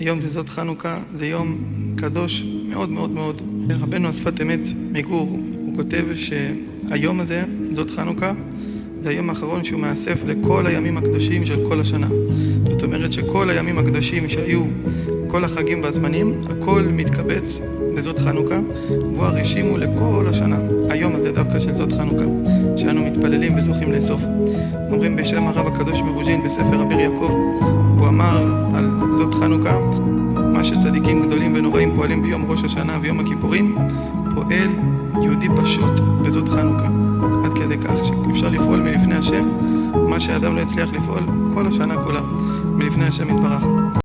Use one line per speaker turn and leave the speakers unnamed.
היום זה זאת חנוכה, זה יום קדוש מאוד מאוד מאוד. רבנו השפת אמת מגור, הוא כותב שהיום הזה, זאת חנוכה, זה היום האחרון שהוא מאסף לכל הימים הקדושים של כל השנה. זאת אומרת שכל הימים הקדושים שהיו, כל החגים והזמנים, הכל מתקבץ לזאת חנוכה, והוא הרשימו לכל השנה. היום הזה דווקא של זאת חנוכה, שאנו מתפללים וזוכים לאסוף. אומרים בשם הרב הקדוש מרוז'ין בספר אביר יעקב, הוא אמר על זאת חנוכה, מה שצדיקים גדולים ונוראים פועלים ביום ראש השנה ויום הכיפורים, פועל יהודי פשוט בזאת חנוכה. עד כדי כך שאפשר לפעול מלפני השם, מה שאדם לא הצליח לפעול כל השנה כולה, מלפני השם יתברך.